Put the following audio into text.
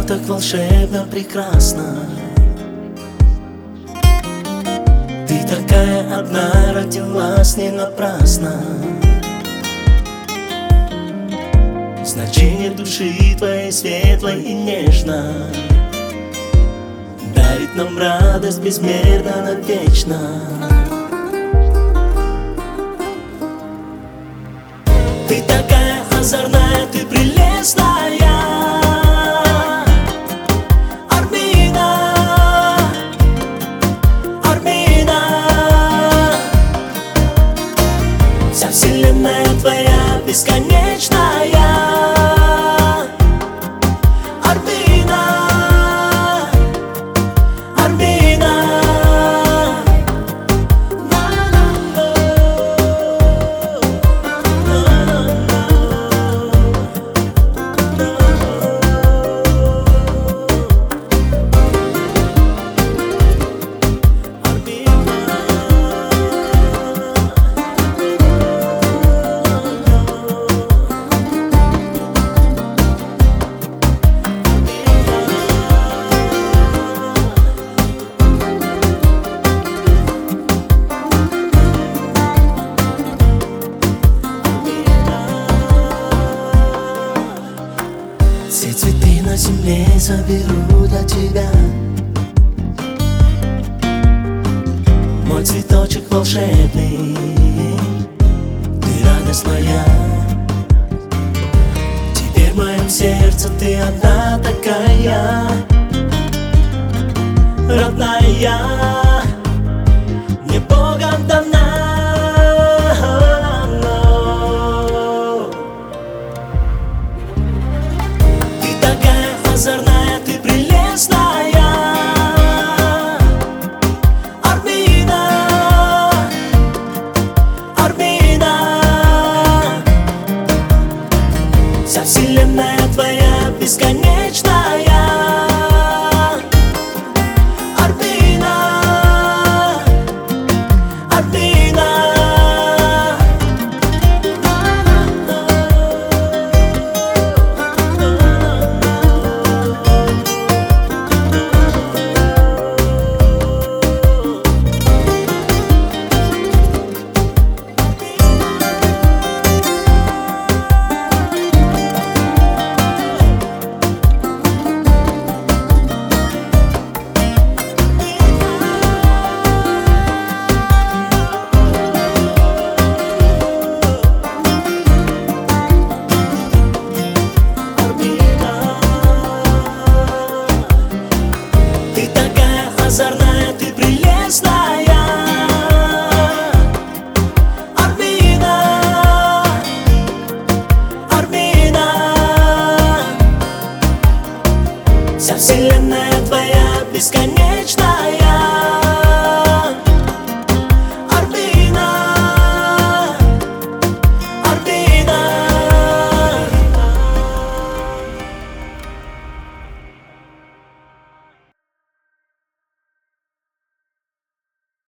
все так волшебно прекрасно. Ты такая одна, родилась не напрасно. Значение души твоей светлой и нежно дарит нам радость безмерно навечно. Ты такая озорная, ты прелестная, Армина, Армина. Вся вселенная твоя бесконечная, Армина, Армина. Все цветы на земле соберу для тебя, мой цветочек волшебный, ты радость моя. Теперь в моем сердце ты одна такая, родная, мне Богом дана. Озорная, ты прелестная, Армина, Армина. Вся вселенная твоя бесконечная, Армина, Армина. Озорная, ты прелестная, Армина, Армина. Вся вселенная твоя бесконечная,